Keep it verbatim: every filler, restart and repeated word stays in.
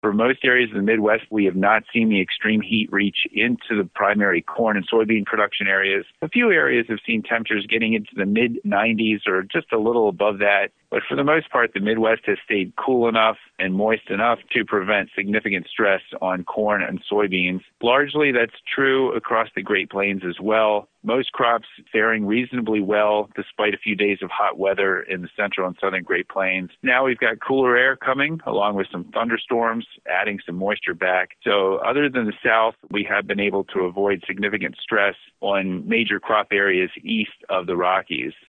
For most areas of the Midwest, we have not seen the extreme heat reach into the primary corn and soybean production areas. A few areas have seen temperatures getting into the mid nineties or just a little above that. But for the most part, the Midwest has stayed cool enough and moist enough to prevent significant stress on corn and soybeans. Largely, that's true across the Great Plains as well. Most crops faring reasonably well despite a few days of hot weather in the central and southern Great Plains. Now we've got cooler air coming along with some thunderstorms, adding some moisture back. So other than the south, we have been able to avoid significant stress on major crop areas east of the Rockies.